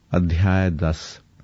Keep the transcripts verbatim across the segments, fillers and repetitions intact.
अध्याय दस।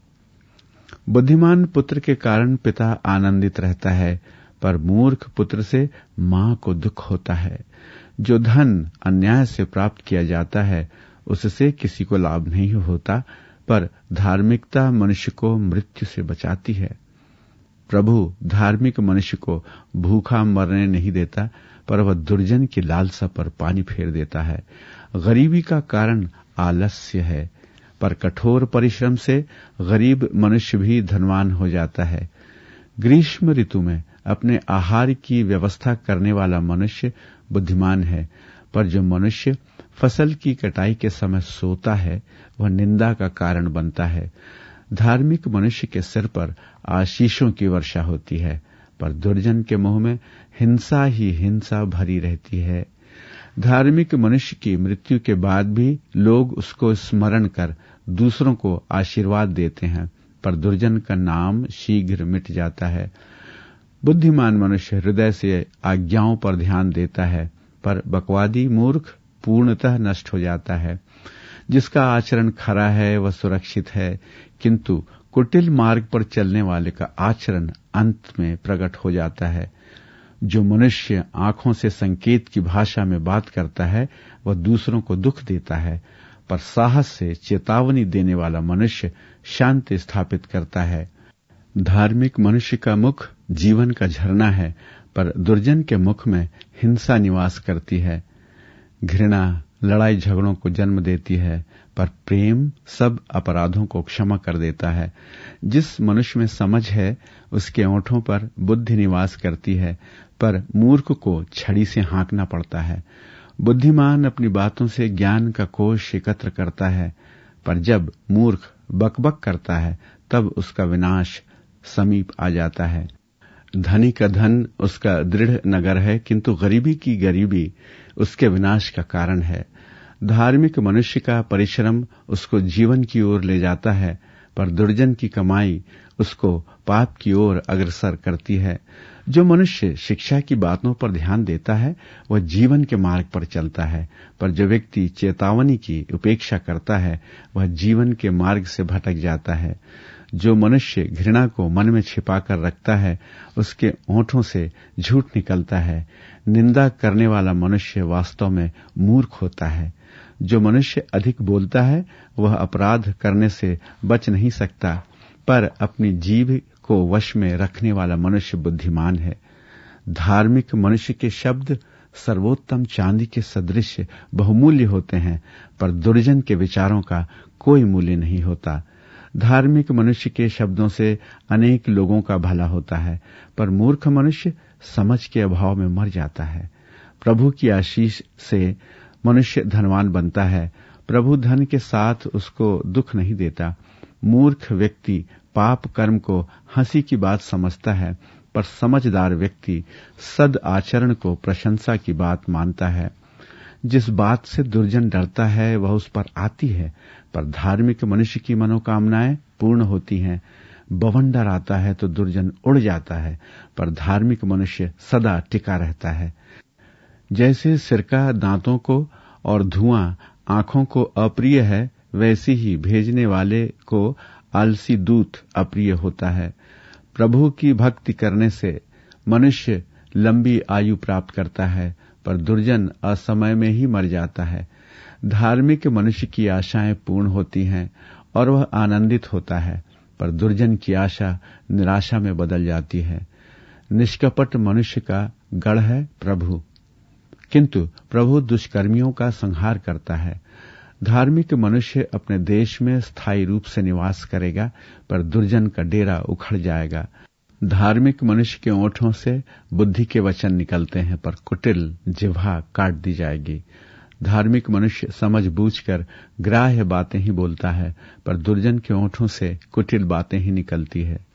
बुद्धिमान पुत्र के कारण पिता आनंदित रहता है, पर मूर्ख पुत्र से मां को दुख होता है। जो धन अन्याय से प्राप्त किया जाता है उससे किसी को लाभ नहीं होता, पर धार्मिकता मनुष्य को मृत्यु से बचाती है। प्रभु धार्मिक मनुष्य को भूखा मरने नहीं देता, पर वह दुर्जन की लालसा पर पानी फेर देता है। गरीबी का कारण आलस्य है, पर कठोर परिश्रम से गरीब मनुष्य भी धनवान हो जाता है। ग्रीष्म ऋतु में अपने आहार की व्यवस्था करने वाला मनुष्य बुद्धिमान है, पर जो मनुष्य फसल की कटाई के समय सोता है वह निंदा का कारण बनता है। धार्मिक मनुष्य के सिर पर आशीषों की वर्षा होती है, पर दुर्जन के मुंह में हिंसा ही हिंसा भरी रहती है। धार्मिक मनुष्य की मृत्यु के बाद भी लोग उसको स्मरण कर दूसरों को आशीर्वाद देते हैं, पर दुर्जन का नाम शीघ्र मिट जाता है। बुद्धिमान मनुष्य हृदय से आज्ञाओं पर ध्यान देता है, पर बकवादी मूर्ख पूर्णतः नष्ट हो जाता है। जिसका आचरण खरा है वह सुरक्षित है, किंतु कुटिल मार्ग पर चलने वाले का आचरण अंत में प्रकट हो जाता है। जो मनुष्य आंखों से संकेत की भाषा में बात करता है वह दूसरों को दुख देता है, पर साहस से चेतावनी देने वाला मनुष्य शांति स्थापित करता है। धार्मिक मनुष्य का मुख जीवन का झरना है, पर दुर्जन के मुख में हिंसा निवास करती है। घृणा लड़ाई झगड़ों को जन्म देती है, पर प्रेम सब अपराधों को क्षमा कर देता है। जिस मनुष्य में समझ है उसके ओंठों पर बुद्धि निवास करती है, पर मूर्ख को छड़ी से हाँकना पड़ता है। बुद्धिमान अपनी बातों से ज्ञान का कोष एकत्र करता है, पर जब मूर्ख बकबक करता है तब उसका विनाश समीप आ जाता है। धनी का धन उसका दृढ़ नगर है, किंतु गरीबी की गरीबी उसके विनाश का कारण है। धार्मिक मनुष्य का परिश्रम उसको जीवन की ओर ले जाता है, पर दुर्जन की कमाई उसको पाप की ओर अग्रसर करती है। जो मनुष्य शिक्षा की बातों पर ध्यान देता है वह जीवन के मार्ग पर चलता है, पर जो व्यक्ति चेतावनी की उपेक्षा करता है वह जीवन के मार्ग से भटक जाता है। जो मनुष्य घृणा को मन में छिपा कर रखता है उसके ओंठों से झूठ निकलता है। निंदा करने वाला मनुष्य वास्तव में मूर्ख होता है। जो मनुष्य अधिक बोलता है वह अपराध करने से बच नहीं सकता, पर अपनी जीभ को वश में रखने वाला मनुष्य बुद्धिमान है। धार्मिक मनुष्य के शब्द सर्वोत्तम चांदी के सदृश बहुमूल्य होते हैं, पर दुर्जन के विचारों का कोई मूल्य नहीं होता। धार्मिक मनुष्य के शब्दों से अनेक लोगों का भला होता है, पर मूर्ख मनुष्य समझ के अभाव में मर जाता है। प्रभु की आशीष से मनुष्य धनवान बनता है, प्रभु धन के साथ उसको दुख नहीं देता। मूर्ख व्यक्ति पाप कर्म को हंसी की बात समझता है, पर समझदार व्यक्ति सद आचरण को प्रशंसा की बात मानता है। जिस बात से दुर्जन डरता है वह उस पर आती है, पर धार्मिक मनुष्य की मनोकामनाएं पूर्ण होती हैं। बवंडर आता है तो दुर्जन उड़ जाता है, पर धार्मिक मनुष्य सदा टिका रहता है। जैसे सिरका दांतों को और धुआं आंखों को अप्रिय है, वैसे ही भेजने वाले को आलसी दूत अप्रिय होता है। प्रभु की भक्ति करने से मनुष्य लंबी आयु प्राप्त करता है, पर दुर्जन असमय में ही मर जाता है। धार्मिक मनुष्य की आशाएं पूर्ण होती हैं और वह आनंदित होता है, पर दुर्जन की आशा निराशा में बदल जाती है। निष्कपट मनुष्य का गढ़ है प्रभु, किंतु प्रभु दुष्कर्मियों का संहार करता है। धार्मिक मनुष्य अपने देश में स्थायी रूप से निवास करेगा, पर दुर्जन का डेरा उखड़ जाएगा। धार्मिक मनुष्य के ओंठों से बुद्धि के वचन निकलते हैं, पर कुटिल जिह्वा काट दी जाएगी। धार्मिक मनुष्य समझ बूझकर ग्राह्य बातें ही बोलता है, पर दुर्जन के ओंठों से कुटिल बातें ही निकलती है।